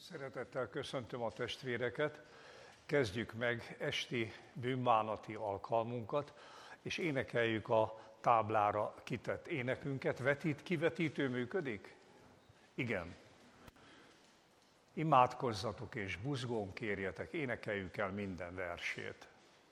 Szeretettel köszöntöm a testvéreket, kezdjük meg esti bűnbánati alkalmunkat, és énekeljük a táblára kitett énekünket. Kivetítő működik? Igen. Imádkozzatok és buzgón kérjetek, énekeljük el minden versét.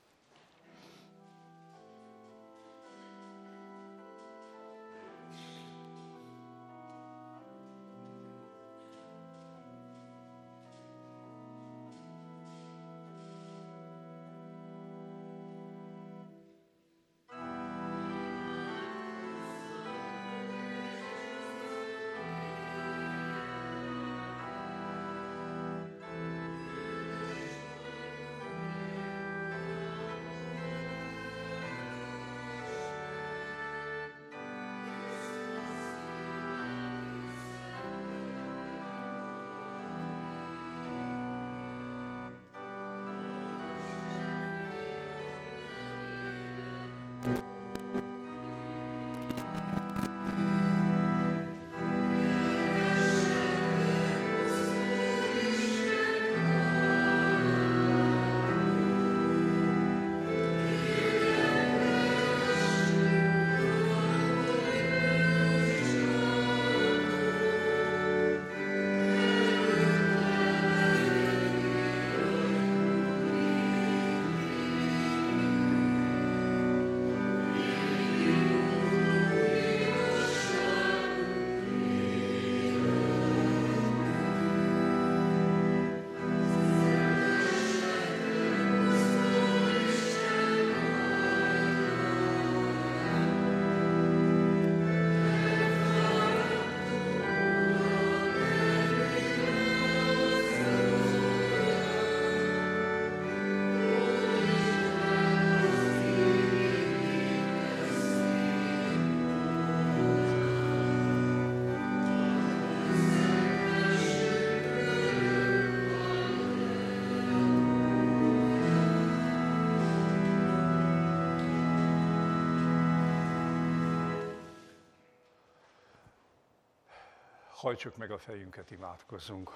Hajtsuk meg a fejünket, imádkozzunk.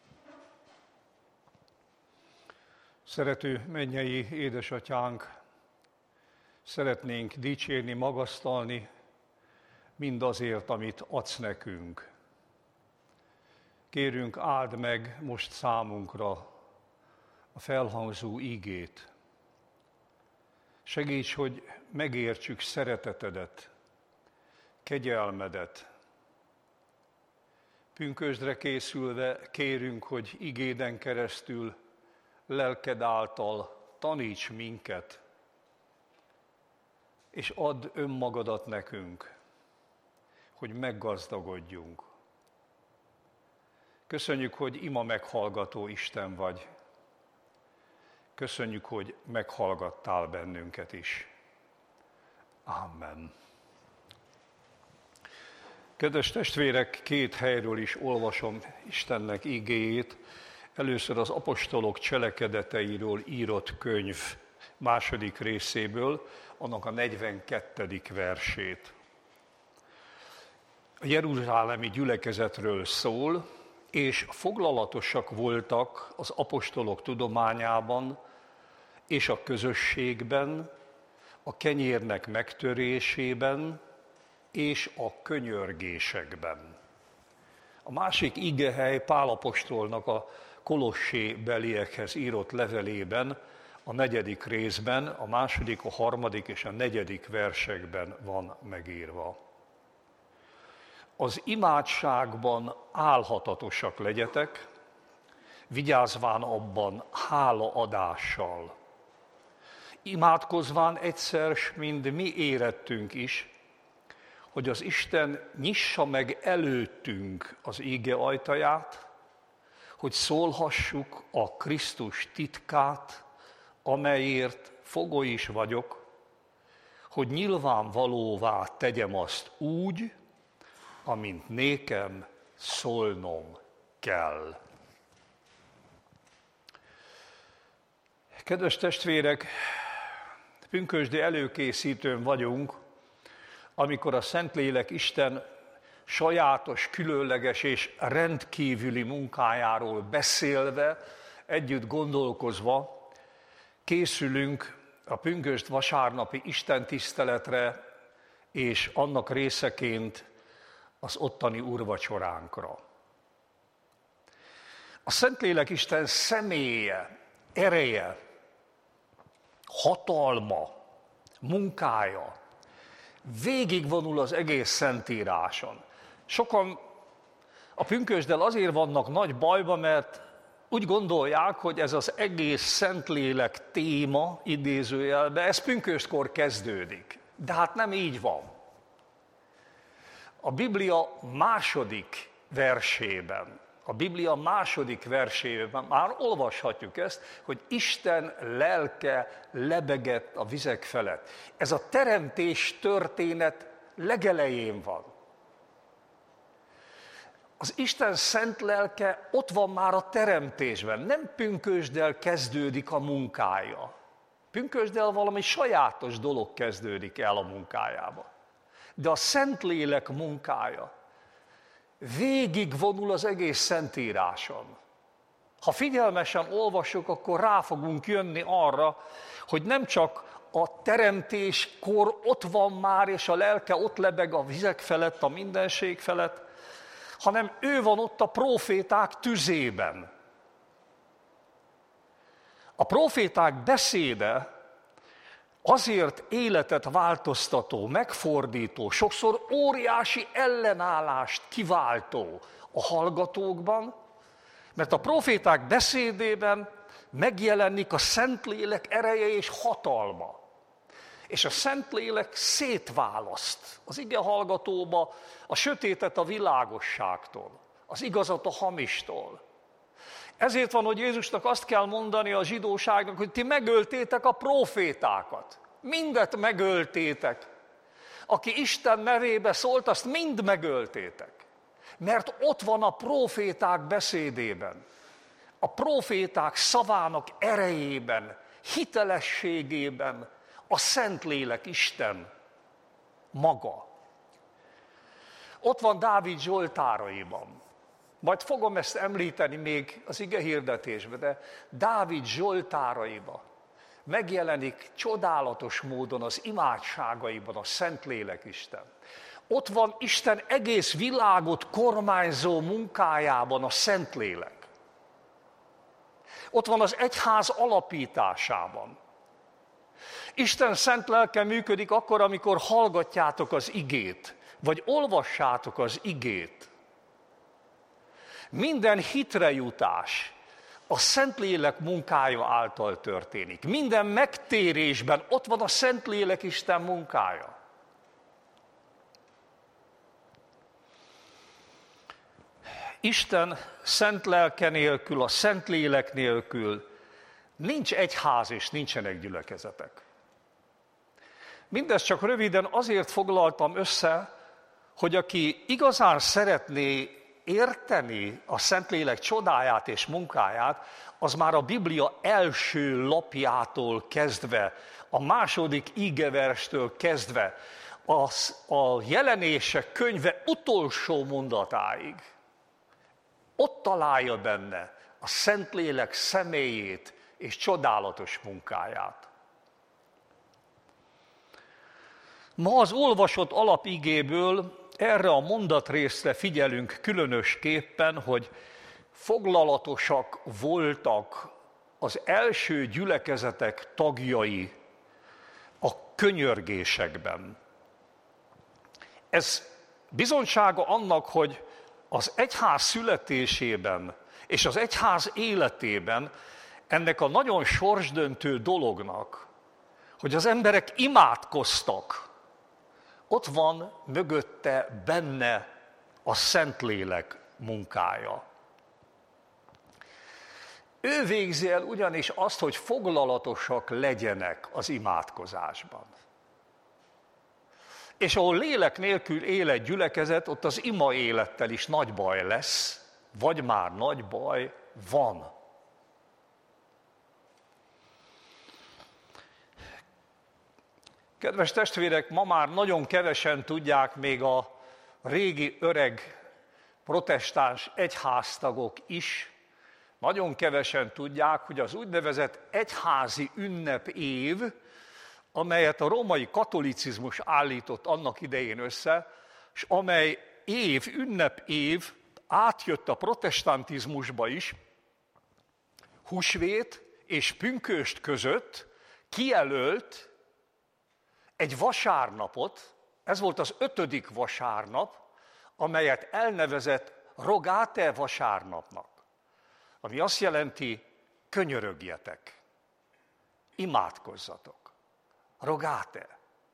Szerető mennyei édesatyánk, szeretnénk dicsérni, magasztalni mindazért, amit adsz nekünk. Kérünk, áld meg most számunkra a felhangzó ígét. Segíts, hogy megértsük szeretetedet, kegyelmedet. Pünkösdre készülve kérünk, hogy igéden keresztül, lelked által taníts minket, és add önmagadat nekünk, hogy meggazdagodjunk. Köszönjük, hogy ima meghallgató Isten vagy. Köszönjük, hogy meghallgattál bennünket is. Amen. Kedves testvérek, két helyről is olvasom Istennek igéjét. Először az apostolok cselekedeteiről írott könyv második részéből, annak a 42. versét. A jeruzsálemi gyülekezetről szól, és foglalatosak voltak az apostolok tudományában és a közösségben, a kenyérnek megtörésében, és a könyörgésekben. A másik igehely Pál apostolnak a Kolossé beliekhez írott levelében, a 4. részben, a 2., a 3. és a 4. versekben van megírva. Az imádságban álhatatosak legyetek, vigyázván abban hálaadással. Imádkozván egyszer, mind mi érettünk is, hogy az Isten nyissa meg előttünk az ége ajtaját, hogy szólhassuk a Krisztus titkát, amelyért fogoly is vagyok, hogy nyilvánvalóvá tegyem azt úgy, amint nékem szólnom kell. Kedves testvérek, pünkösdi előkészítőn vagyunk, amikor a Szentlélek Isten sajátos, különleges és rendkívüli munkájáról beszélve, együtt gondolkozva készülünk a pünkösd vasárnapi istentiszteletre és annak részeként az ottani úrvacsoránkra. A Szentlélek Isten személye, ereje, hatalma, munkája végigvonul az egész Szentíráson. Sokan a pünkösddel azért vannak nagy bajba, mert úgy gondolják, hogy ez az egész Szentlélek téma, idézőjelben, ez pünköstkor kezdődik. De hát nem így van. A Biblia második versében már olvashatjuk ezt, hogy Isten lelke lebegett a vizek felett. Ez a teremtés történet legelején van. Az Isten szent lelke ott van már a teremtésben, nem pünkösddel kezdődik a munkája. Pünkösddel valami sajátos dolog kezdődik el a munkájába. De a Szentlélek munkája végigvonul az egész Szentíráson. Ha figyelmesen olvassuk, akkor rá fogunk jönni arra, hogy nem csak a teremtéskor ott van már, és a lelke ott lebeg a vizek felett, a mindenség felett, hanem ő van ott a próféták tüzében. A próféták beszéde azért életet változtató, megfordító, sokszor óriási ellenállást kiváltó a hallgatókban, mert a próféták beszédében megjelenik a Szentlélek ereje és hatalma. És a Szentlélek szétválaszt az ige hallgatóba a sötétet a világosságtól, az igazat a hamistól. Ezért van, hogy Jézusnak azt kell mondani a zsidóságnak, hogy ti megöltétek a prófétákat. Mindet megöltétek. Aki Isten nevébe szólt, azt mind megöltétek. Mert ott van a próféták beszédében, a próféták szavának erejében, hitelességében a Szentlélek Isten maga. Ott van Dávid zsoltáraiban. Majd fogom ezt említeni még az ige hirdetésben, de Dávid zsoltáraiban megjelenik csodálatos módon az imádságaiban a Szentlélek Isten. Ott van Isten egész világot kormányzó munkájában a Szentlélek. Ott van az egyház alapításában. Isten szent lelke működik akkor, amikor hallgatjátok az igét, vagy olvassátok az igét. Minden hitre jutás a Szentlélek munkája által történik. Minden megtérésben ott van a Szentlélek Isten munkája. Isten szent lelke nélkül, a Szentlélek nélkül nincs egyház és nincsenek gyülekezetek. Mindezt csak röviden azért foglaltam össze, hogy aki igazán szeretné érteni a Szentlélek csodáját és munkáját, az már a Biblia első lapjától kezdve, a második ígeverstől kezdve, a Jelenések könyve utolsó mondatáig ott találja benne a Szentlélek személyét és csodálatos munkáját. Ma az olvasott alapigéből erre a mondatrészre figyelünk különösképpen, hogy foglalatosak voltak az első gyülekezetek tagjai a könyörgésekben. Ez bizonysága annak, hogy az egyház születésében és az egyház életében ennek a nagyon sorsdöntő dolognak, hogy az emberek imádkoztak, ott van mögötte benne a Szentlélek munkája. Ő végzi el ugyanis azt, hogy foglalatosak legyenek az imádkozásban. És ahol lélek nélkül él egy gyülekezet, ott az ima élettel is nagy baj lesz, vagy már nagy baj van. Kedves testvérek, ma már nagyon kevesen tudják még a régi öreg protestáns egyháztagok is nagyon kevesen tudják, hogy az úgynevezett egyházi ünnepév, amelyet a római katolicizmus állított annak idején össze, és amely ünnepév átjött a protestantizmusba is, húsvét és pünkösd között kijelölt egy vasárnapot, ez volt az 5. vasárnap, amelyet elnevezett Rogate vasárnapnak, ami azt jelenti, könyörögjetek, imádkozzatok. Rogate.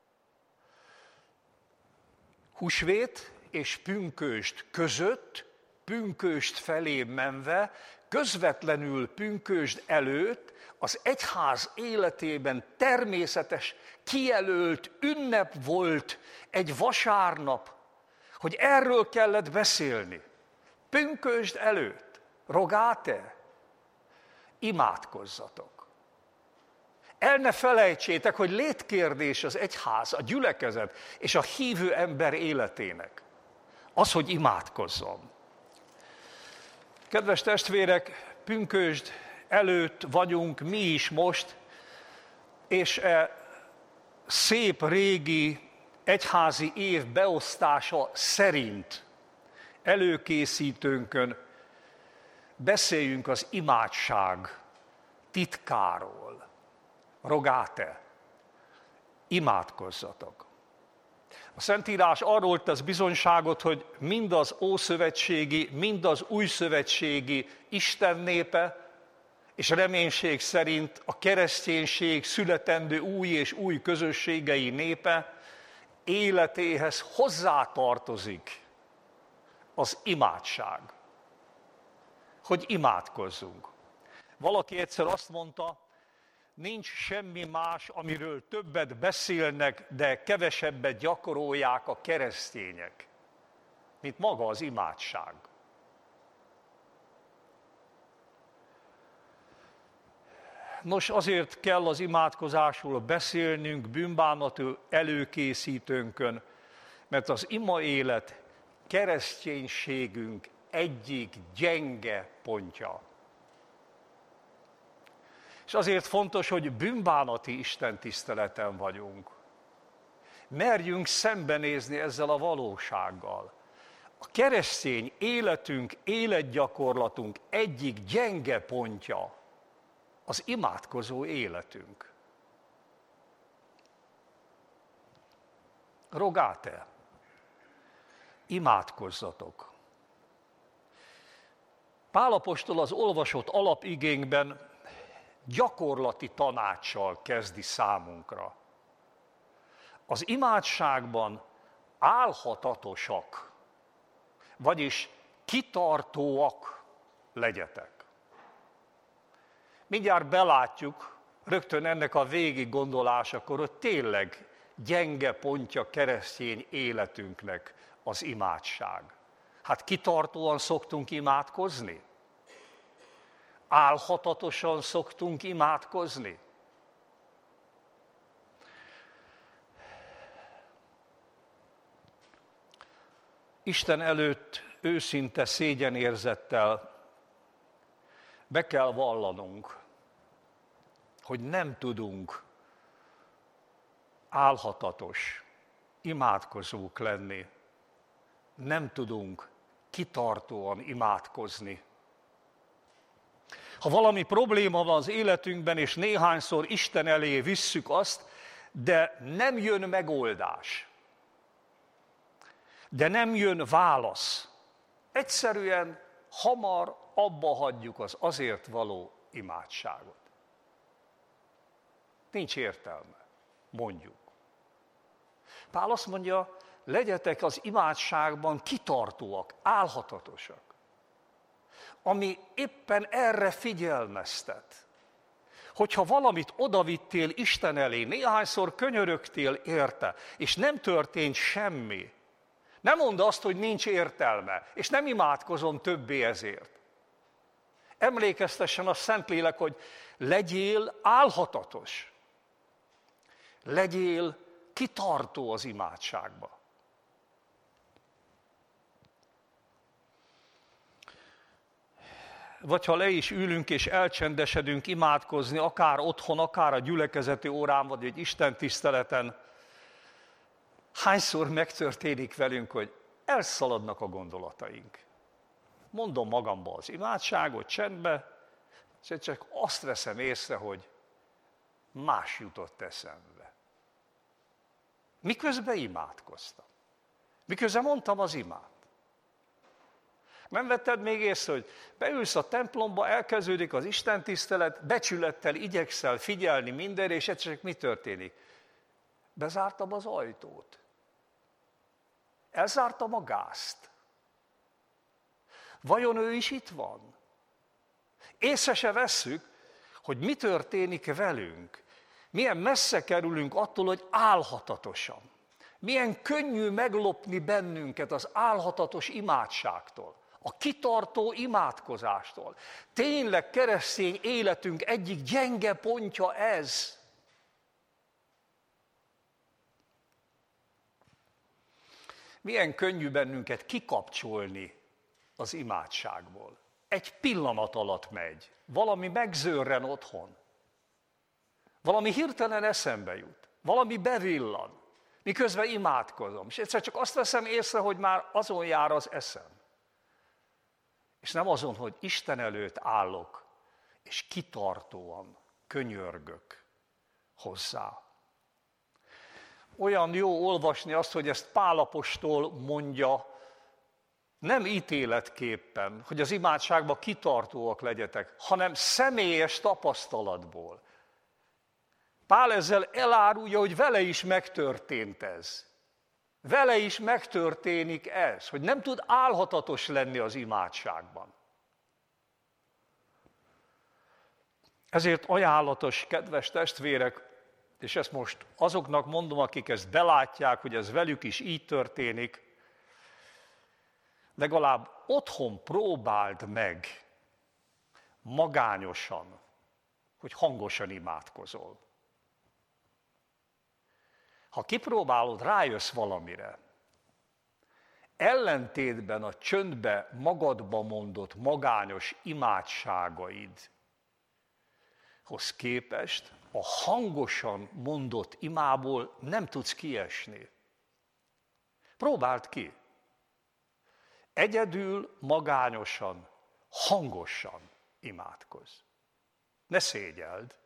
Húsvét és pünkösd között, pünkösd felé menve, közvetlenül pünkösd előtt az egyház életében természetes, kijelölt ünnep volt egy vasárnap, hogy erről kellett beszélni. Pünkösd előtt, Rogate, imádkozzatok. El ne felejtsétek, hogy létkérdés az egyház, a gyülekezet és a hívő ember életének. Az, hogy imádkozzon. Kedves testvérek, pünkösd előtt vagyunk mi is most, és szép régi egyházi év beosztása szerint előkészítőnkön beszéljünk az imádság titkáról. Rogate, imádkozzatok. A Szentírás arról tesz bizonyságot, hogy mind az ószövetségi, mind az újszövetségi Isten népe, és reménység szerint a kereszténység születendő új és új közösségei népe életéhez hozzátartozik az imádság. Hogy imádkozzunk. Valaki egyszer azt mondta, nincs semmi más, amiről többet beszélnek, de kevesebbet gyakorolják a keresztények, mint maga az imádság. Nos, azért kell az imádkozásról beszélnünk bűnbánatú előkészítőnkön, mert az ima élet kereszténységünk egyik gyenge pontja. És azért fontos, hogy bűnbánati istentiszteleten vagyunk. Merjünk szembenézni ezzel a valósággal. A keresztény életünk, életgyakorlatunk egyik gyenge pontja az imádkozó életünk. Rogate, imádkozzatok. Pál apostol az olvasott alapigénkben gyakorlati tanácssal kezdi számunkra. Az imádságban álhatatosak, vagyis kitartóak legyetek. Mindjárt belátjuk, rögtön ennek a végig gondolásakor, hogy tényleg gyenge pontja keresztény életünknek az imádság. Hát kitartóan szoktunk imádkozni? Álhatatosan szoktunk imádkozni? Isten előtt őszinte szégyenérzettel be kell vallanunk, hogy nem tudunk álhatatos, imádkozók lenni. Nem tudunk kitartóan imádkozni. Ha valami probléma van az életünkben, és néhányszor Isten elé visszük azt, de nem jön megoldás, de nem jön válasz, egyszerűen hamar abba hagyjuk az azért való imádságot. Nincs értelme, mondjuk. Pál azt mondja, legyetek az imádságban kitartóak, álhatatosak, ami éppen erre figyelmeztet. Hogyha valamit odavittél Isten elé, néhányszor könyörögtél érte, és nem történt semmi, nem mondd azt, hogy nincs értelme, és nem imádkozom többé ezért. Emlékeztessen a Szentlélek, hogy legyél álhatatos, legyél kitartó az imádságba. vagy ha le is ülünk és elcsendesedünk imádkozni, akár otthon, akár a gyülekezeti órán, vagy egy Isten tiszteleten, hányszor megtörténik velünk, hogy elszaladnak a gondolataink. Mondom magamba az imádságot csendbe, és csak azt veszem észre, hogy más jutott eszembe. Miközben imádkoztam. Miközben mondtam az imát. Nem vetted még észre, hogy beülsz a templomba, elkezdődik az istentisztelet, becsülettel igyekszel figyelni mindenre, és egyszer csak mi történik? Bezártam az ajtót. Elzártam a gázt. Vajon ő is itt van? Észre se vesszük, hogy mi történik velünk. Milyen messze kerülünk attól, hogy álhatatosan. Milyen könnyű meglopni bennünket az álhatatos imádságtól, a kitartó imádkozástól. Tényleg keresztény életünk egyik gyenge pontja ez. Milyen könnyű bennünket kikapcsolni az imádságból. Egy pillanat alatt megy, valami megzörren otthon, valami hirtelen eszembe jut, valami bevillan, miközben imádkozom. És egyszer csak azt veszem észre, hogy már azon jár az eszem. És nem azon, hogy Isten előtt állok, és kitartóan könyörgök hozzá. Olyan jó olvasni azt, hogy ezt Pál apostol mondja, nem ítéletképpen, hogy az imádságban kitartóak legyetek, hanem személyes tapasztalatból. Pál ezzel elárulja, hogy vele is megtörtént ez. Vele is megtörténik ez, hogy nem tud álhatatos lenni az imádságban. Ezért ajánlatos, kedves testvérek, és ezt most azoknak mondom, akik ezt belátják, hogy ez velük is így történik, legalább otthon próbáld meg magányosan, hogy hangosan imádkozol. Ha kipróbálod, rájössz valamire. Ellentétben a csöndbe magadba mondott magányos imádságaidhoz képest a hangosan mondott imából nem tudsz kiesni. Próbáld ki. Egyedül, magányosan, hangosan imádkozz. Ne szégyeld.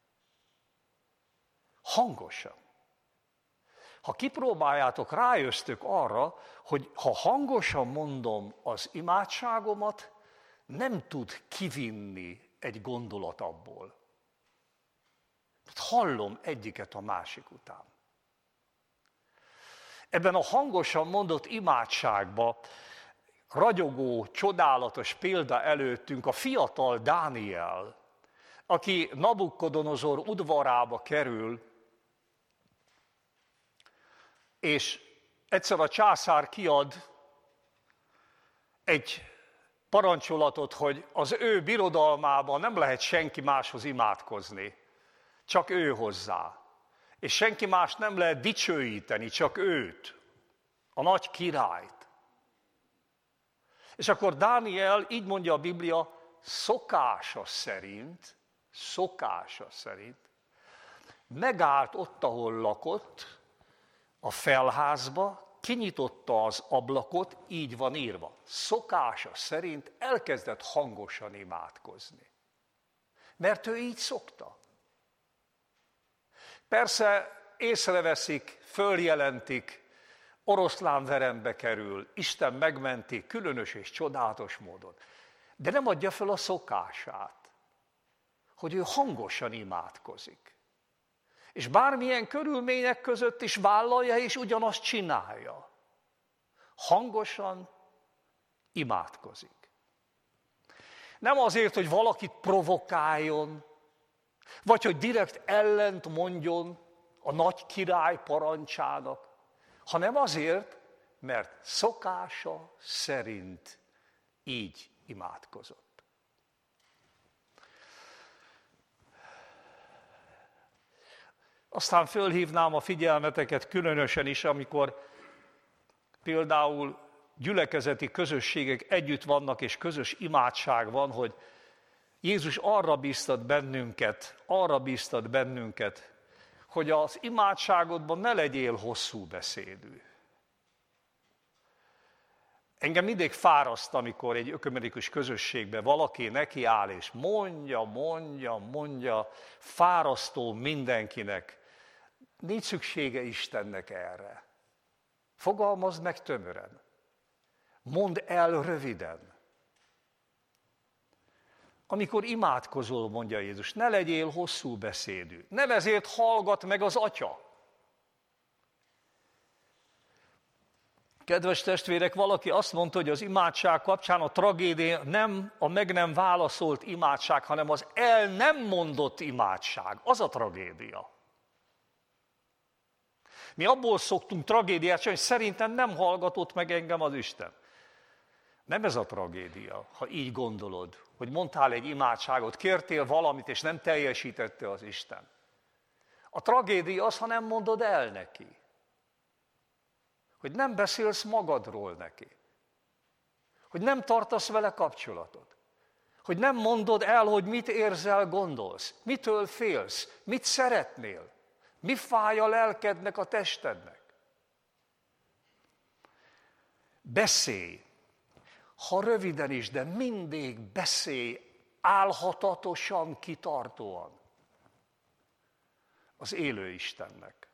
Hangosan. Ha kipróbáljátok, rájöztök arra, hogy ha hangosan mondom az imádságomat, nem tud kivinni egy gondolat abból. Hallom egyiket a másik után. Ebben a hangosan mondott imádságban ragyogó, csodálatos példa előttünk a fiatal Dániel, aki Nabukkodonozor udvarába kerül, és egyszer a császár kiad egy parancsolatot, hogy az ő birodalmában nem lehet senki máshoz imádkozni, csak ő hozzá. És senki más nem lehet dicsőíteni, csak őt, a nagy királyt. És akkor Dániel, így mondja a Biblia, szokása szerint megállt ott, ahol lakott, a felházba, kinyitotta az ablakot, így van írva. Szokása szerint elkezdett hangosan imádkozni. Mert ő így szokta. Persze észreveszik, följelentik, oroszlánverembe kerül, Isten megmenti különös és csodálatos módon. De nem adja fel a szokását, hogy ő hangosan imádkozik. És bármilyen körülmények között is vállalja, és ugyanazt csinálja. Hangosan imádkozik. Nem azért, hogy valakit provokáljon, vagy hogy direkt ellent mondjon a nagy király parancsának, hanem azért, mert szokása szerint így imádkozott. Aztán fölhívnám a figyelmeteket különösen is, amikor például gyülekezeti közösségek együtt vannak, és közös imádság van, hogy Jézus arra bíztat bennünket, hogy az imádságodban ne legyél hosszú beszédű. Engem mindig fáraszt, amikor egy ökumenikus közösségben valaki nekiáll, és mondja, fárasztó mindenkinek. Nincs szüksége Istennek erre. Fogalmazd meg tömören. Mondd el röviden. Amikor imádkozol, mondja Jézus, ne legyél hosszú beszédű. Nem ezért hallgat meg az Atya. Kedves testvérek, valaki azt mondta, hogy az imádság kapcsán a tragédia nem a meg nem válaszolt imádság, hanem az el nem mondott imádság. Az a tragédia. Mi abból szoktunk tragédiát csinálni, hogy szerintem nem hallgatott meg engem az Isten. Nem ez a tragédia, ha így gondolod, hogy mondtál egy imádságot, kértél valamit, és nem teljesítette az Isten. A tragédia az, ha nem mondod el neki. Hogy nem beszélsz magadról neki. Hogy nem tartasz vele kapcsolatot. Hogy nem mondod el, hogy mit érzel, gondolsz. Mitől félsz, mit szeretnél. Mi fáj a lelkednek, a testednek. Beszélj. Ha röviden is, de mindig beszélj álhatatosan, kitartóan az élő Istennek.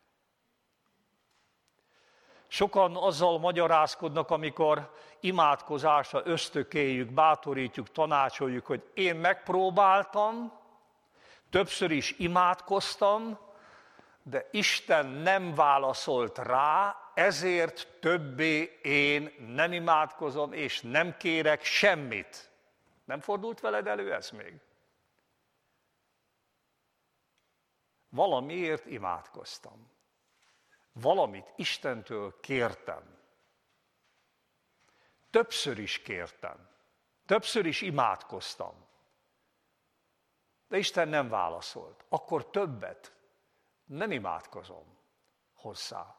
Sokan azzal magyarázkodnak, amikor imádkozásra ösztökéljük, bátorítjuk, tanácsoljuk, hogy én megpróbáltam, többször is imádkoztam, de Isten nem válaszolt rá, ezért többé én nem imádkozom, és nem kérek semmit. Nem fordult veled elő ez még? Valamiért imádkoztam. Valamit Istentől kértem. Többször is kértem. Többször is imádkoztam. De Isten nem válaszolt. Akkor többet nem imádkozom hozzá.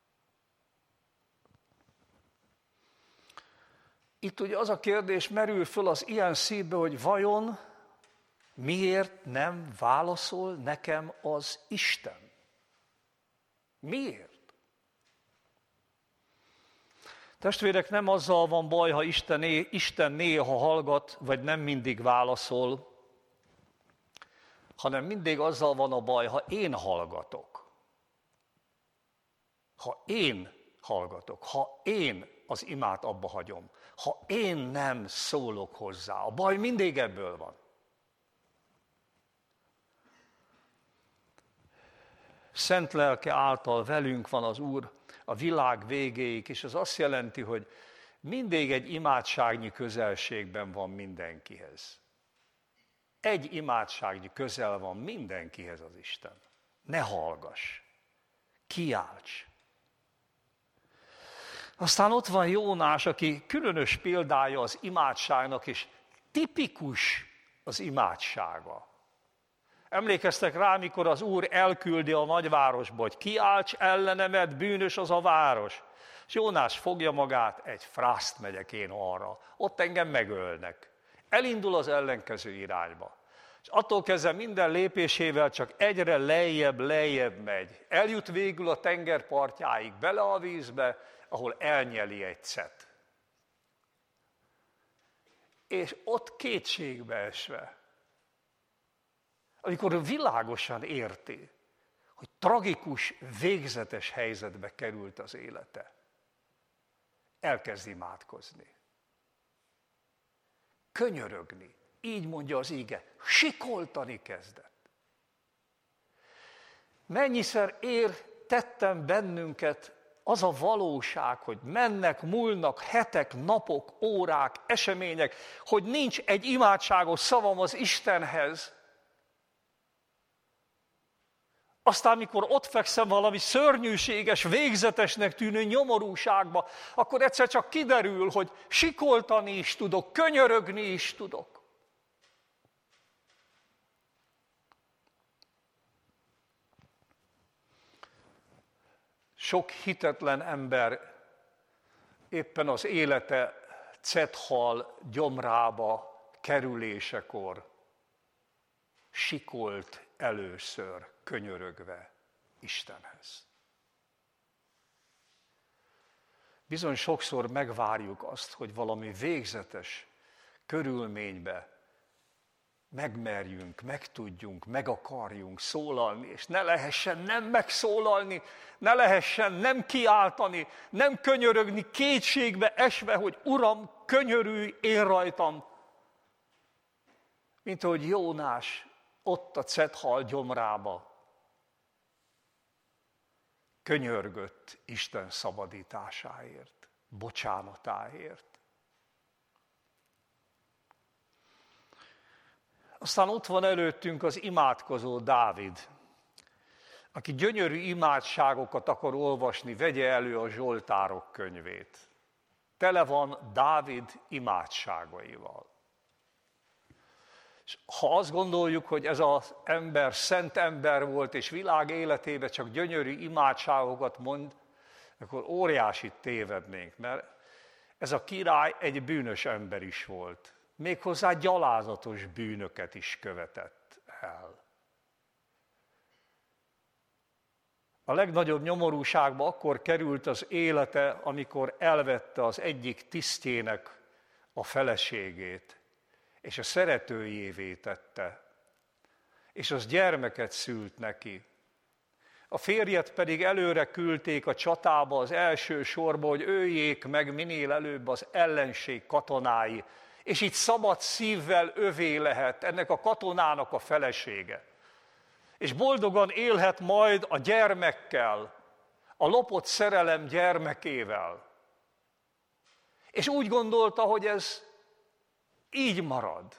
Itt ugye az a kérdés merül föl az ilyen szívbe, hogy vajon miért nem válaszol nekem az Isten? Miért? Testvérek, nem azzal van baj, ha Isten néha hallgat, vagy nem mindig válaszol, hanem mindig azzal van a baj, ha én hallgatok. Ha én hallgatok, ha én az imát abba hagyom, ha én nem szólok hozzá. A baj mindig ebből van. Szent lelke által velünk van az Úr a világ végéig, és ez azt jelenti, hogy mindig egy imádságnyi közelségben van mindenkihez. Egy imádságnyi közel van mindenkihez az Isten. Ne hallgass, kiálts. Aztán ott van Jónás, aki különös példája az imádságnak, és tipikus az imádsága. Emlékeztek rá, mikor az Úr elküldi a nagyvárosba, hogy kiálts ellenemet, bűnös az a város. És Jónás fogja magát, egy frászt megyek én arra, ott engem megölnek. Elindul az ellenkező irányba. És attól kezdve minden lépésével csak egyre lejjebb megy. Eljut végül a tengerpartjáig, bele a vízbe, ahol elnyeli egy cet. És ott kétségbe esve, amikor világosan érti, hogy tragikus, végzetes helyzetbe került az élete, elkezd imádkozni. Könyörögni, így mondja az íge, sikoltani kezdett. Mennyiszer tettem bennünket az a valóság, hogy mennek, múlnak hetek, napok, órák, események, hogy nincs egy imádságos szavam az Istenhez. Aztán, mikor ott fekszem valami szörnyűséges, végzetesnek tűnő nyomorúságba, akkor egyszer csak kiderül, hogy sikoltani is tudok, könyörögni is tudok. Sok hitetlen ember éppen az élete cethal gyomrába kerülésekor sikolt először könyörögve Istenhez. Bizony sokszor megvárjuk azt, hogy valami végzetes körülménybe megmerjünk, megtudjunk, meg akarjunk szólalni, és ne lehessen nem megszólalni, ne lehessen nem kiáltani, nem könyörögni, kétségbe esve, hogy Uram, könyörülj én rajtam. Mint ahogy Jónás ott a cethal gyomrába könyörgött Isten szabadításáért, bocsánatáért. Aztán ott van előttünk az imádkozó Dávid, aki gyönyörű imádságokat akar olvasni, vegye elő a Zsoltárok könyvét. Tele van Dávid imádságaival. És ha azt gondoljuk, hogy ez az ember szent ember volt, és világ életében csak gyönyörű imádságokat mond, akkor óriásit tévednénk, mert ez a király egy bűnös ember is volt. Méghozzá gyalázatos bűnöket is követett el. A legnagyobb nyomorúságba akkor került az élete, amikor elvette az egyik tisztjének a feleségét, és a szeretőjévé tette, és az gyermeket szült neki. A férjet pedig előre küldték a csatába az első sorba, hogy öljék meg minél előbb az ellenség katonái, és így szabad szívvel övé lehet ennek a katonának a felesége. És boldogan élhet majd a gyermekkel, a lopott szerelem gyermekével. És úgy gondolta, hogy ez így marad.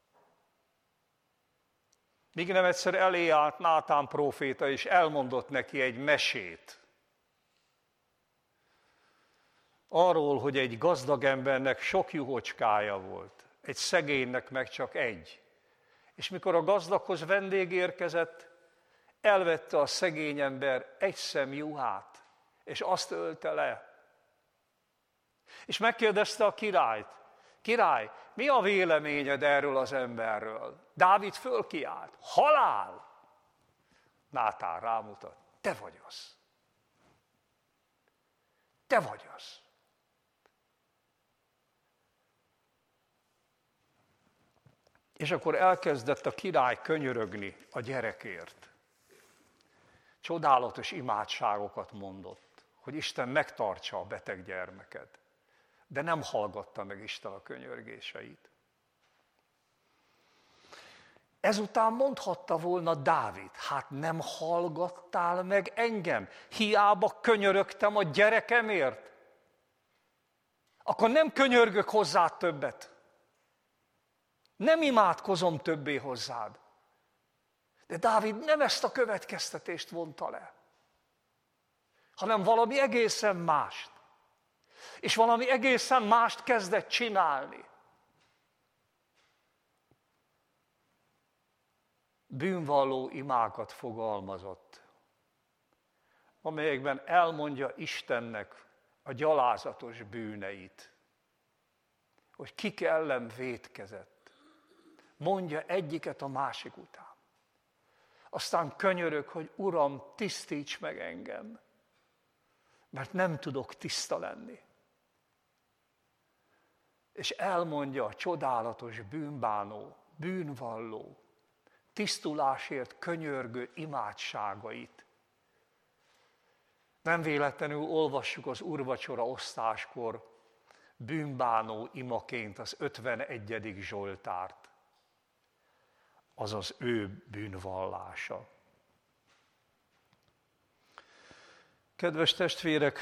Míg nem egyszer elé állt Nátán próféta, és elmondott neki egy mesét. Arról, hogy egy gazdag embernek sok juhocskája volt, egy szegénynek meg csak egy. És mikor a gazdaghoz vendég érkezett, elvette a szegény ember egy szem juhát, és azt ölte le. És megkérdezte a királyt, király, mi a véleményed erről az emberről? Dávid fölkiált, halál! Nátán rámutat, te vagy az. Te vagy az. És akkor elkezdett a király könyörögni a gyerekért. Csodálatos imádságokat mondott, hogy Isten megtartsa a beteg gyermeket. De nem hallgatta meg Isten a könyörgéseit. Ezután mondhatta volna Dávid, hát nem hallgattál meg engem? Hiába könyörögtem a gyerekemért? Akkor nem könyörgök hozzád többet. Nem imádkozom többé hozzád. De Dávid nem ezt a következtetést vonta le, hanem valami egészen mást. És valami egészen mást kezdett csinálni. Bűnvalló imákat fogalmazott, amelyekben elmondja Istennek a gyalázatos bűneit, hogy kik ellen vétkezett. Mondja egyiket a másik után. Aztán könyörög, hogy Uram, tisztíts meg engem, mert nem tudok tiszta lenni. És elmondja a csodálatos bűnbánó, bűnvalló, tisztulásért könyörgő imádságait. Nem véletlenül olvassuk az úrvacsora osztáskor bűnbánó imaként az 51. Zsoltárt. Az az ő bűnvallása. Kedves testvérek,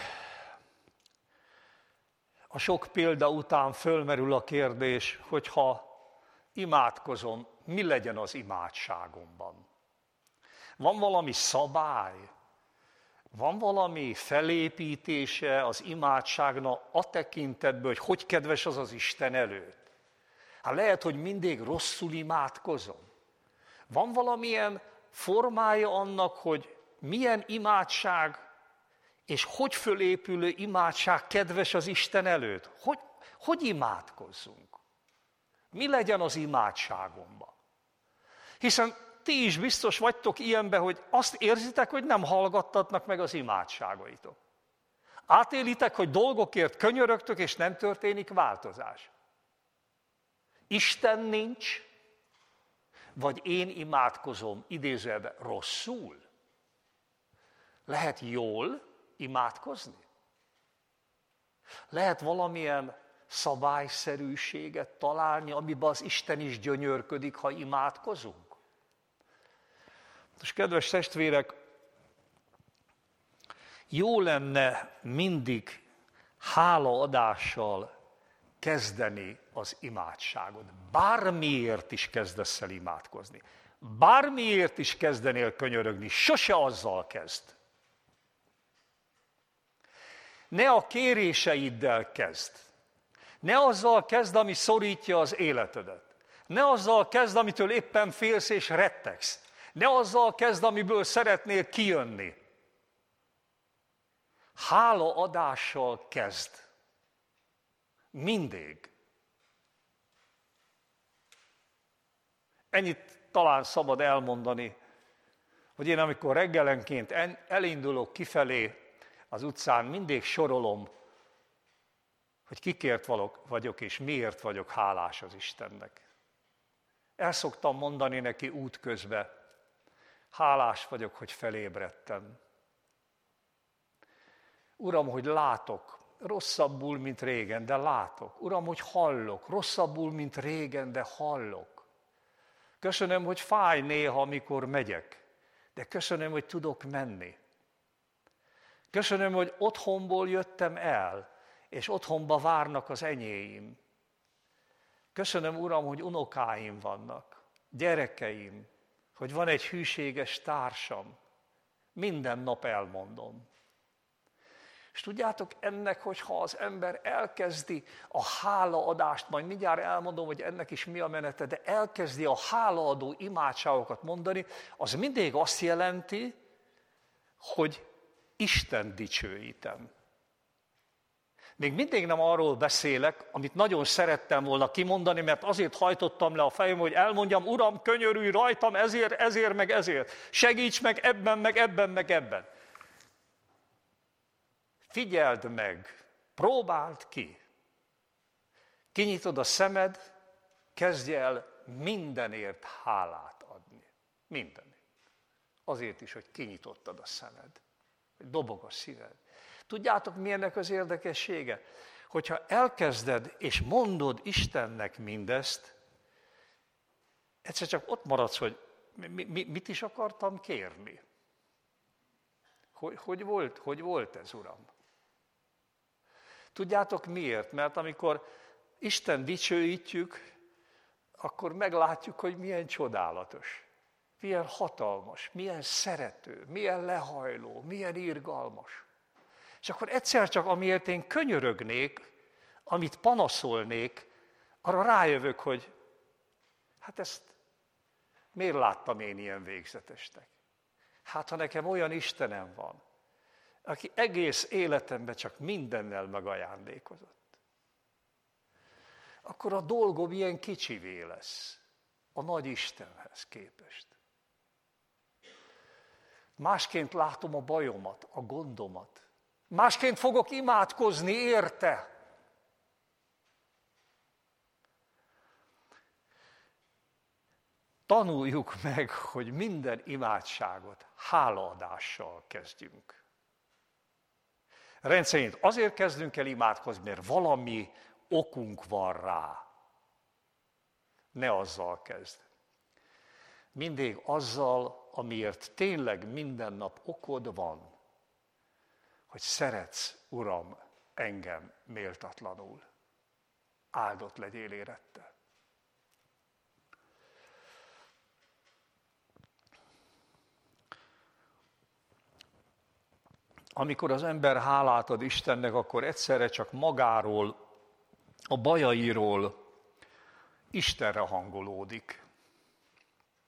a sok példa után fölmerül a kérdés, hogy ha imádkozom, mi legyen az imádságomban? Van valami szabály? Van valami felépítése az imádságnak a tekintetből, hogy kedves az az Isten előtt? Hát lehet, hogy mindig rosszul imádkozom. Van valamilyen formája annak, hogy milyen imádság És hogy fölépülő imádság kedves az Isten előtt? Hogy imádkozzunk? Mi legyen az imádságomban? Hiszen ti is biztos vagytok ilyenben, hogy azt érzitek, hogy nem hallgattatnak meg az imádságaitok. Átélitek, hogy dolgokért könyörögtök, és nem történik változás. Isten nincs, vagy én imádkozom idézőjelben rosszul? Lehet jól imádkozni? Lehet valamilyen szabályszerűséget találni, amiben az Isten is gyönyörködik, ha imádkozunk? Most kedves testvérek, jó lenne mindig hálaadással kezdeni az imádságot. Bármiért is kezdesz el imádkozni. Bármiért is kezdenél könyörögni, sose azzal kezd. Ne a kéréseiddel kezd. Ne azzal kezd, ami szorítja az életedet. Ne azzal kezd, amitől éppen félsz és rettegsz. Ne azzal kezd, amiből szeretnél kijönni. Hálaadással kezd. Mindig. Ennyit talán szabad elmondani, hogy én amikor reggelenként elindulok kifelé az utcán, mindig sorolom, hogy kikért vagyok és miért vagyok hálás az Istennek. El szoktam mondani neki útközben, hálás vagyok, hogy felébredtem. Uram, hogy látok, rosszabbul, mint régen, de látok. Uram, hogy hallok, rosszabbul, mint régen, de hallok. Köszönöm, hogy fáj néha, amikor megyek, de köszönöm, hogy tudok menni. Köszönöm, hogy otthonból jöttem el, és otthonba várnak az enyéim. Köszönöm, Uram, hogy unokáim vannak, gyerekeim, hogy van egy hűséges társam. Minden nap elmondom. És tudjátok ennek, hogyha az ember elkezdi a hálaadást, majd mindjárt elmondom, hogy ennek is mi a menete, de elkezdi a hálaadó imádságokat mondani, az mindig azt jelenti, hogy Isten dicsőítem. Még mindig nem arról beszélek, amit nagyon szerettem volna kimondani, mert azért hajtottam le a fejem, hogy elmondjam, Uram, könyörülj rajtam ezért, meg ezért. Segíts meg ebben, meg ebben, meg ebben. Figyeld meg, próbáld ki. Kinyitod a szemed, kezdj el mindenért hálát adni. Mindenért. Azért is, hogy kinyitottad a szemed. Hogy dobog a szíved. Tudjátok, mi ennek az érdekessége? Hogyha elkezded és mondod Istennek mindezt, egyszer csak ott maradsz, hogy mit is akartam kérni? Hogy volt ez, Uram? Tudjátok miért? Mert amikor Isten dicsőítjük, akkor meglátjuk, hogy milyen csodálatos, milyen hatalmas, milyen szerető, milyen lehajló, milyen irgalmas. És akkor egyszer csak, amiért én könyörögnék, amit panaszolnék, arra rájövök, hogy hát ezt miért láttam én ilyen végzetesnek? Hát, ha nekem olyan Istenem van, aki egész életemben csak mindennel megajándékozott, akkor a dolgom ilyen kicsivé lesz a nagy Istenhez képest. Másként látom a bajomat, a gondomat. Másként fogok imádkozni érte. Tanuljuk meg, hogy minden imádságot hálaadással kezdjünk. Rendszerint azért kezdünk el imádkozni, mert valami okunk van rá. Ne azzal kezd. Mindig azzal, amiért tényleg minden nap okod van, hogy szeretsz, Uram, engem méltatlanul. Áldott legyél érette. Amikor az ember hálát ad Istennek, akkor egyszerre csak magáról, a bajairól Istenre hangolódik.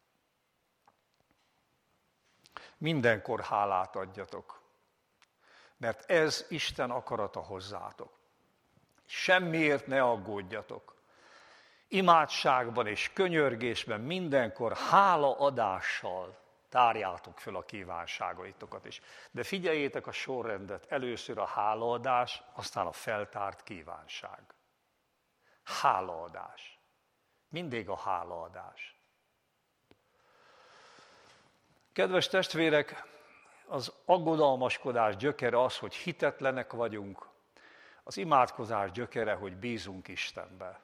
Mindenkor hálát adjatok, mert ez Isten akarata hozzátok. Semmiért ne aggódjatok. Imádságban és könyörgésben mindenkor hálaadással tárjátok föl a kívánságaitokat is. De figyeljétek a sorrendet, először a hálaadás, aztán a feltárt kívánság. Hálaadás. Mindig a hálaadás. Kedves testvérek, az aggodalmaskodás gyökere az, hogy hitetlenek vagyunk, az imádkozás gyökere, hogy bízunk Istenbe.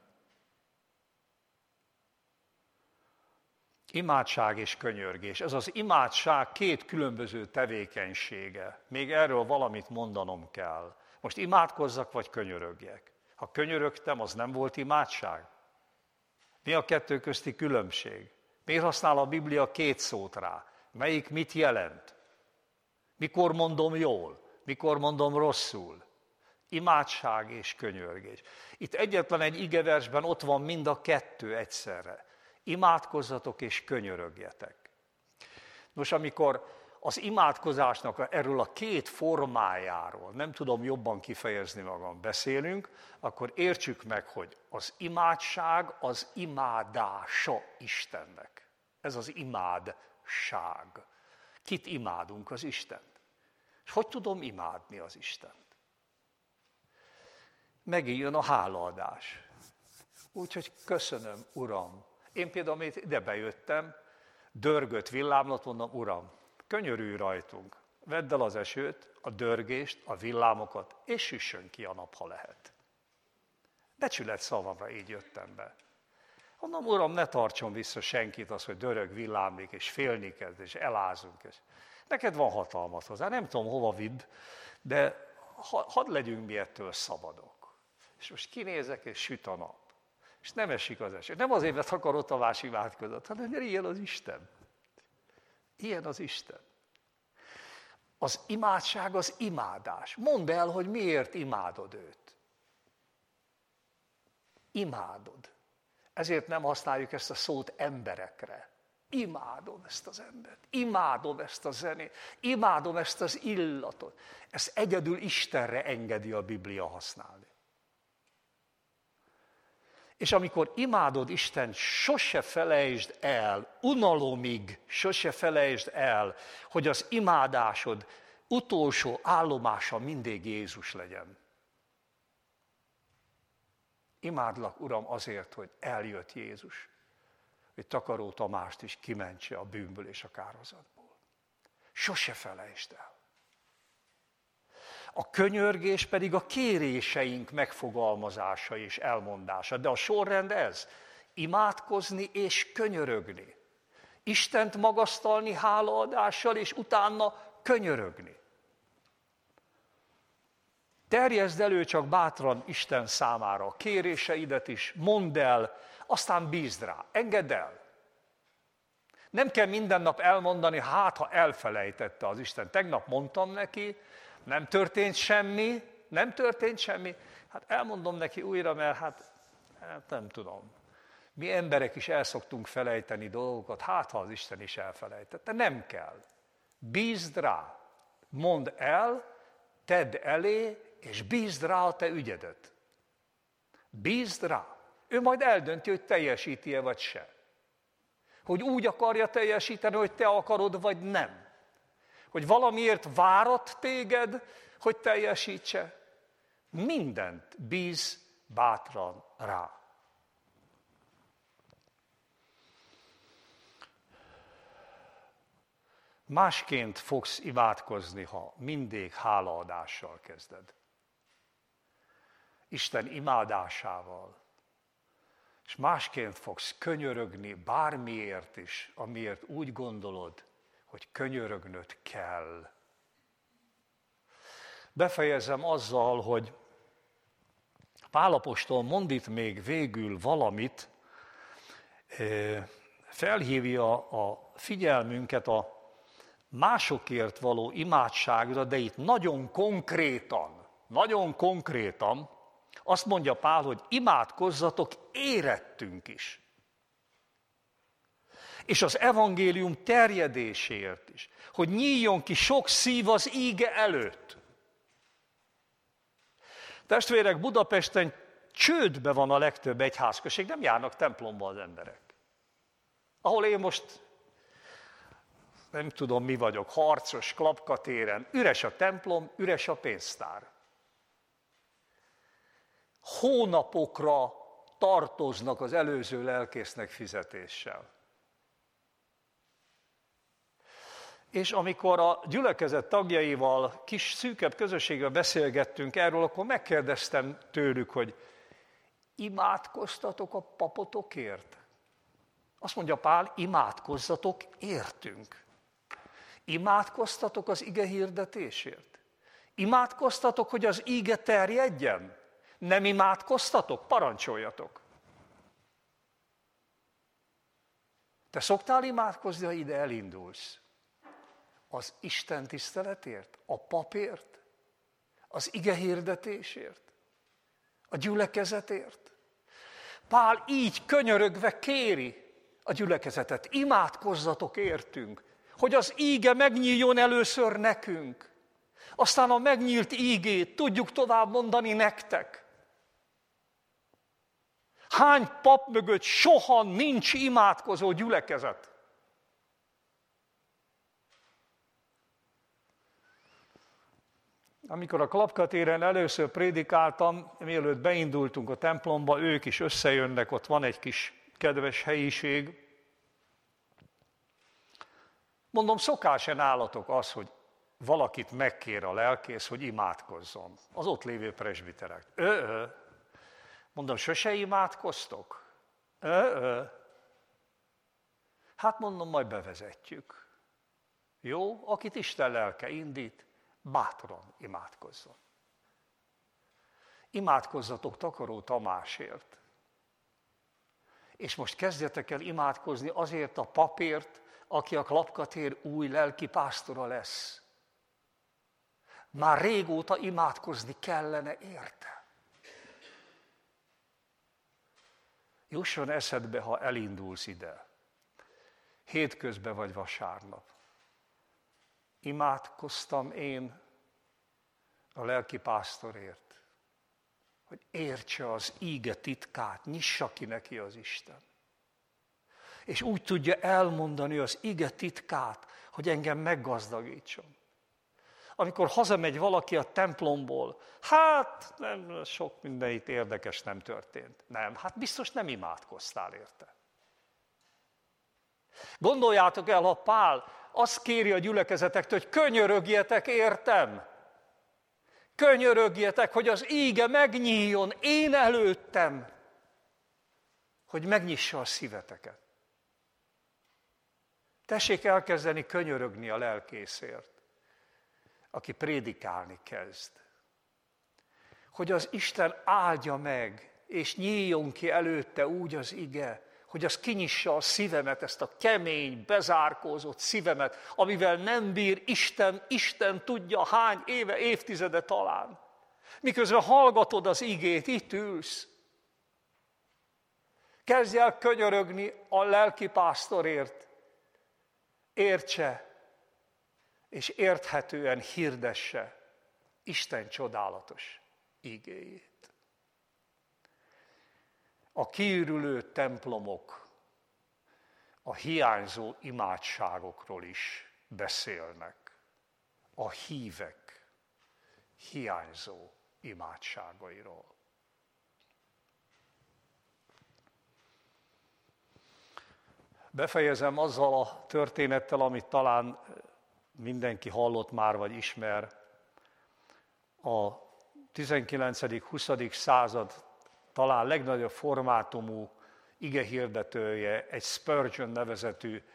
Imádság és könyörgés. Ez az imádság két különböző tevékenysége. Még erről valamit mondanom kell. Most imádkozzak, vagy könyörögjek? Ha könyörögtem, az nem volt imádság? Mi a kettő közti különbség? Miért használ a Biblia két szót rá? Melyik mit jelent? Mikor mondom jól? Mikor mondom rosszul? Imádság és könyörgés. Itt egyetlen egy igeversben ott van mind a kettő egyszerre. Imádkozzatok és könyörögjetek. Nos, amikor az imádkozásnak erről a két formájáról, nem tudom jobban kifejezni magam, beszélünk, akkor értsük meg, hogy az imádság az imádása Istennek. Ez az imádság. Kit imádunk? Az Istent. És hogy tudom imádni az Istent? Megint jön a hálaadás. Úgyhogy köszönöm, Uram. Én például, amit ide bejöttem, dörgött villámlat, mondom, Uram, könyörülj rajtunk, vedd el az esőt, a dörgést, a villámokat, és süssön ki a nap, ha lehet. Becsület szavamra így jöttem be. Mondom, Uram, ne tartson vissza senkit az, hogy dörög, villámlik, és félni kezd, és elázunk. És neked van hatalmat hozzá, nem tudom, hova vidd, de hadd legyünk mi ettől szabadok. És most kinézek, és süt a nap. És nem esik az eső. Nem azért, mert akarod a más imádkozat, hanem mert ilyen az Isten. Ilyen az Isten. Az imádság az imádás. Mondd el, hogy miért imádod őt. Imádod. Ezért nem használjuk ezt a szót emberekre. Imádom ezt az embert, imádom ezt a zenét, imádom ezt az illatot. Ezt egyedül Istenre engedi a Biblia használni. És amikor imádod Istent, sose felejtsd el, unalomig sose felejtsd el, hogy az imádásod utolsó állomása mindig Jézus legyen. Imádlak, Uram, azért, hogy eljött Jézus, hogy Takaró Tamást is kimentse a bűnből és a kárhozatból. Sose felejtsd el. A könyörgés pedig a kéréseink megfogalmazása és elmondása. De a sorrend ez, imádkozni és könyörögni. Istent magasztalni hálaadással, és utána könyörögni. Terjeszd elő csak bátran Isten számára a kéréseidet is, mondd el, aztán bízd rá, engedd el. Nem kell minden nap elmondani, hát ha elfelejtette az Isten. Tegnap mondtam neki, nem történt semmi, hát elmondom neki újra, mert hát nem tudom. Mi emberek is el szoktunk felejteni dolgokat, hát ha az Isten is elfelejtette. Nem kell. Bízd rá, mondd el, tedd elé, és bízd rá a te ügyedet. Bízd rá. Ő majd eldönti, hogy teljesíti-e vagy se. Hogy úgy akarja teljesíteni, hogy te akarod, vagy nem. Hogy valamiért várat téged, hogy teljesítse. Mindent bíz bátran rá. Másként fogsz imádkozni, ha mindig hálaadással kezded. Isten imádásával. És másként fogsz könyörögni bármiért is, amiért úgy gondolod, hogy könyörögnöd kell. Befejezem azzal, hogy Pál apostol mond itt még végül valamit, felhívja a figyelmünket a másokért való imádságra, de itt nagyon konkrétan azt mondja Pál, hogy imádkozzatok érettünk is. És az evangélium terjedéséért is, hogy nyíljon ki sok szív az íge előtt. Testvérek, Budapesten csődbe van a legtöbb egyházközség, nem járnak templomba az emberek. Ahol én most, nem tudom mi vagyok, harcos, Klapkatéren, üres a templom, üres a pénztár. Hónapokra tartoznak az előző lelkésznek fizetéssel. És amikor a gyülekezet tagjaival, kis szűkebb közösségben beszélgettünk erről, akkor megkérdeztem tőlük, hogy imádkoztatok a papotokért? Azt mondja Pál, imádkozzatok értünk. Imádkoztatok az ige hirdetésért? Imádkoztatok, hogy az ige terjedjen? Nem imádkoztatok? Parancsoljatok! Te szoktál imádkozni, ha ide elindulsz? Az Isten tiszteletért? A papért? Az ige hirdetésért? A gyülekezetért? Pál így könyörögve kéri a gyülekezetet, imádkozzatok értünk, hogy az íge megnyíljon először nekünk, aztán a megnyílt ígét tudjuk tovább mondani nektek. Hány pap mögött soha nincs imádkozó gyülekezet? Amikor a Klapkatéren először prédikáltam, mielőtt beindultunk a templomba, ők is összejönnek, ott van egy kis kedves helyiség. Mondom, szokás-e nálatok az, hogy valakit megkér a lelkész, hogy imádkozzon? Az ott lévő presbiterek. Mondom, sose imádkoztok? Hát mondom, majd bevezetjük. Jó, akit Isten lelke indít, bátran imádkozzon. Imádkozzatok Takaró Tamásért. És most kezdjetek el imádkozni azért a papért, aki a Klapkatér új lelkipásztora lesz. Már régóta imádkozni kellene érte. Jusson eszedbe, ha elindulsz ide. Hétközben vagy vasárnap. Imádkoztam én a lelkipásztorért, hogy értse az íge titkát, nyissa ki neki az Isten. És úgy tudja elmondani az ige titkát, hogy engem meggazdagítson. Amikor hazamegy valaki a templomból, hát nem, sok minden itt érdekes nem történt. Nem, hát biztos nem imádkoztál érte. Gondoljátok el, ha Pál azt kéri a gyülekezetektől, hogy könyörögjetek értem. Könyörögjetek, hogy az íge megnyíljon én előttem, hogy megnyissa a szíveteket. Tessék elkezdeni könyörögni a lelkészért, aki prédikálni kezd. Hogy az Isten áldja meg, és nyíljon ki előtte úgy az ige, hogy az kinyissa a szívemet, ezt a kemény, bezárkózott szívemet, amivel nem bír Isten tudja hány éve, évtizede talán. Miközben hallgatod az igét, itt ülsz. Kezdj el könyörögni a lelkipásztorért, értse, és érthetően hirdesse Isten csodálatos igéjét. A kiürülő templomok a hiányzó imádságokról is beszélnek. A hívek hiányzó imádságairól. Befejezem azzal a történettel, amit talán mindenki hallott már, vagy ismer. A 19.-20. század talán legnagyobb formátumú igehirdetője, egy Spurgeon nevezetű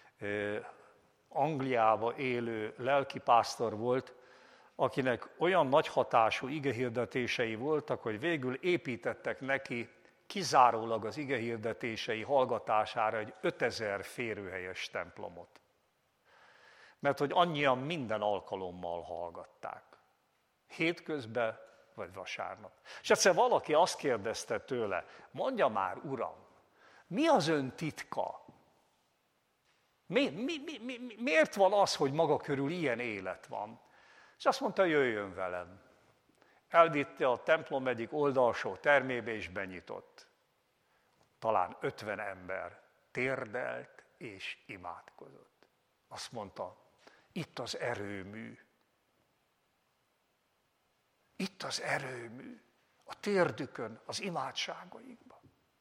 Angliába élő lelkipásztor volt, akinek olyan nagy hatású igehirdetései voltak, hogy végül építettek neki kizárólag az igehirdetései hallgatására egy 5000 férőhelyes templomot. Mert hogy annyian minden alkalommal hallgatták. Hétközben vagy vasárnap. És egyszer valaki azt kérdezte tőle, mondja már, Uram, mi az ön titka? Miért van az, hogy maga körül ilyen élet van? És azt mondta, jöjjön velem. Elvitte a templom egyik oldalsó termébe és benyitott. Talán 50 ember térdelt és imádkozott. Azt mondta, itt az erőmű. Itt az erőmű. A térdükön, az imádságaikban.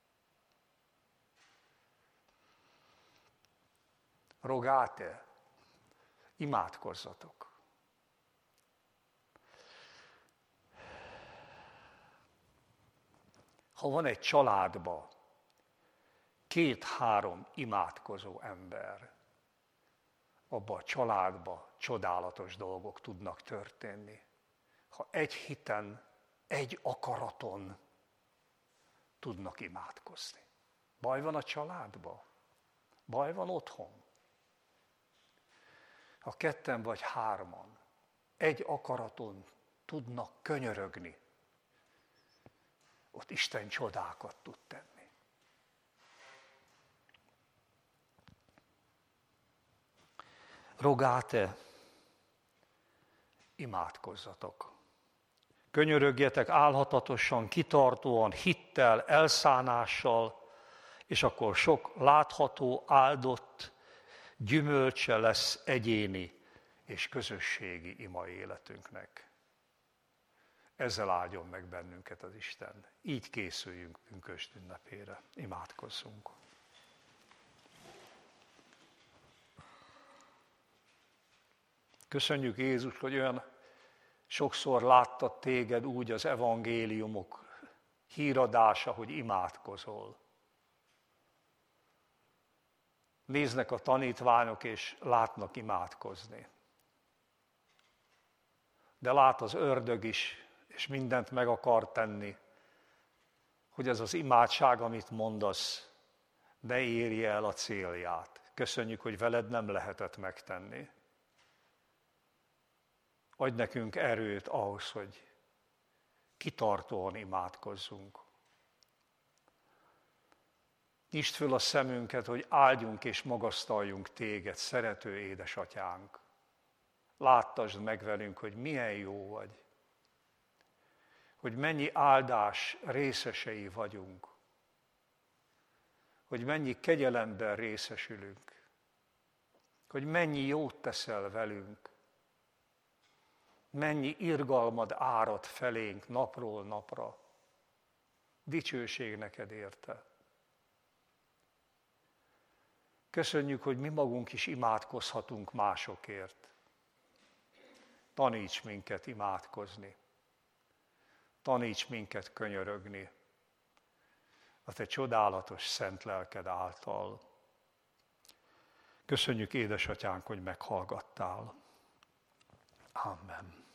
Rogate, imádkozzatok. Ha van egy családban 2-3 imádkozó ember, abban a családban csodálatos dolgok tudnak történni. Ha egy hiten, egy akaraton tudnak imádkozni. Baj van a családban? Baj van otthon? Ha 2 vagy 3 egy akaraton tudnak könyörögni, ott Isten csodákat tud tenni. Rogate, imádkozzatok. Könyörögjetek álhatatosan, kitartóan, hittel, elszánással, és akkor sok látható, áldott gyümölcse lesz egyéni és közösségi ima életünknek. Ezzel áldjon meg bennünket az Isten. Így készüljünk pünkösd ünnepére. Imádkozzunk. Köszönjük, Jézus, hogy olyan sokszor láttad téged úgy az evangéliumok híradása, hogy imádkozol. Néznek a tanítványok, és látnak imádkozni. De lát az ördög is, és mindent meg akar tenni, hogy ez az imádság, amit mondasz, ne érje el a célját. Köszönjük, hogy veled nem lehetett megtenni. Adj nekünk erőt ahhoz, hogy kitartóan imádkozzunk. Nyisd föl a szemünket, hogy áldjunk és magasztaljunk téged, szerető édesatyánk. Láttasd meg velünk, hogy milyen jó vagy, hogy mennyi áldás részesei vagyunk, hogy mennyi kegyelemben részesülünk, hogy mennyi jót teszel velünk, mennyi irgalmad árad felénk napról napra. Dicsőség neked érte. Köszönjük, hogy mi magunk is imádkozhatunk másokért. Taníts minket imádkozni. Taníts minket könyörögni a te csodálatos szent lelked által. Köszönjük, édesatyánk, hogy meghallgattál. Amen.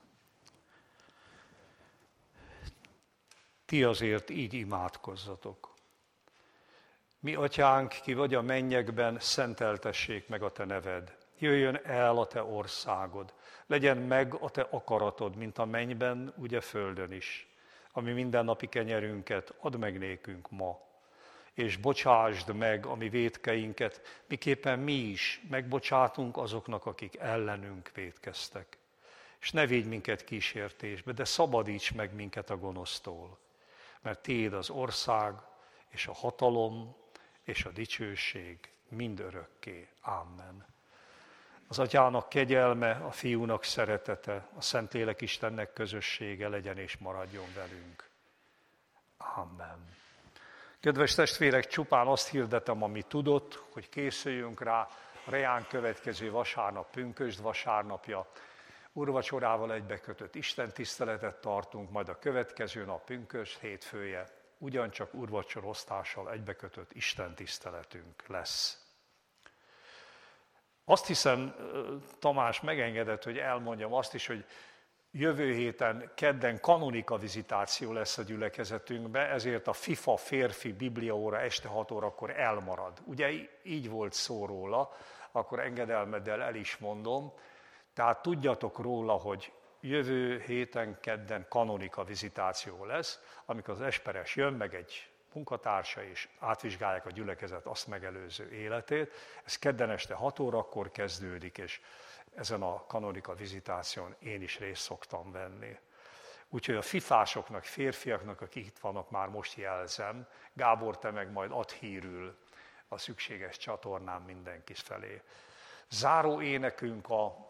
Ti azért így imádkozzatok. Mi, atyánk, ki vagy a mennyekben, szenteltessék meg a te neved. Jöjjön el a te országod. Legyen meg a te akaratod, mint a mennyben, úgy a földön is. Ami mindennapi kenyerünket add meg nékünk ma. És bocsásd meg a mi vétkeinket, miképpen mi is megbocsátunk azoknak, akik ellenünk vétkeztek. És ne védj minket kísértésbe, de szabadíts meg minket a gonosztól. Mert tiéd az ország, és a hatalom, és a dicsőség mindörökké. Amen. Az Atyának kegyelme, a Fiúnak szeretete, a Szentlélek Istennek közössége legyen és maradjon velünk. Amen. Kedves testvérek, csupán azt hirdetem, amit tudott, hogy készüljünk rá reán következő vasárnap, pünkösd vasárnapja. Úrvacsorával egybekötött Isten tiszteletet tartunk, majd a következő nap pünkösd hétfője, ugyancsak úrvacsorosztással egybekötött Isten tiszteletünk lesz. Azt hiszem, Tamás megengedett, hogy elmondjam azt is, hogy jövő héten kedden kanonika vizitáció lesz a gyülekezetünkbe, ezért a FIFA férfi bibliaóra este 6 órakor elmarad. Ugye így volt szó róla, akkor engedelmeddel el is mondom. Tehát tudjatok róla, hogy jövő héten kedden kanonika vizitáció lesz, amikor az esperes jön, meg egy munkatársa, és átvizsgálják a gyülekezet azt megelőző életét. Ez kedden este 6 órakor kezdődik, és ezen a kanonika vizitáción én is részt szoktam venni. Úgyhogy a fifásoknak, férfiaknak, akik itt vannak, már most jelzem, Gábor, te meg majd add hírül a szükséges csatornán mindenki felé. Záró énekünk a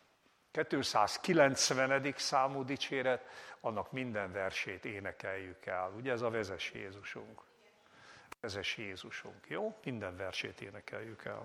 290. számú dicséret, annak minden versét énekeljük el. Ugye ez a Vezess Jézusunk. Vezess Jézusunk, jó? Minden versét énekeljük el.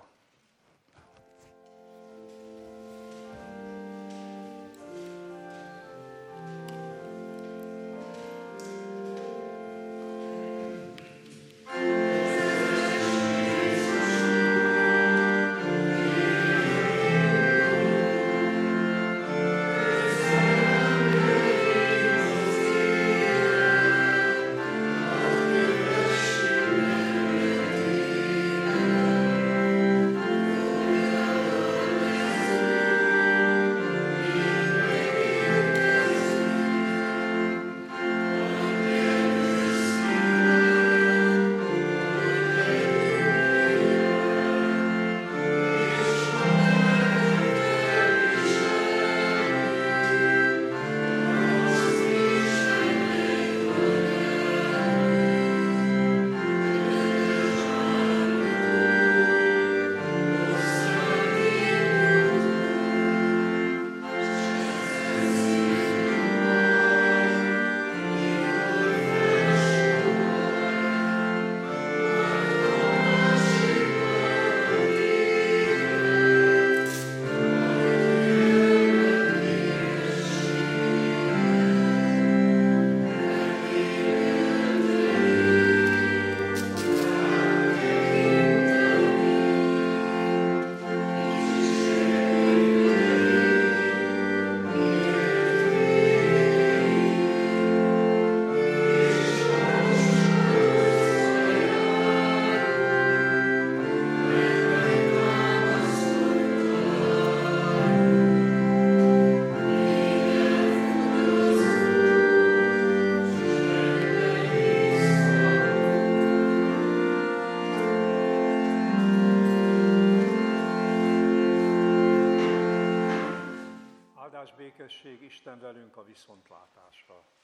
Békesség, Isten velünk, a viszontlátásra.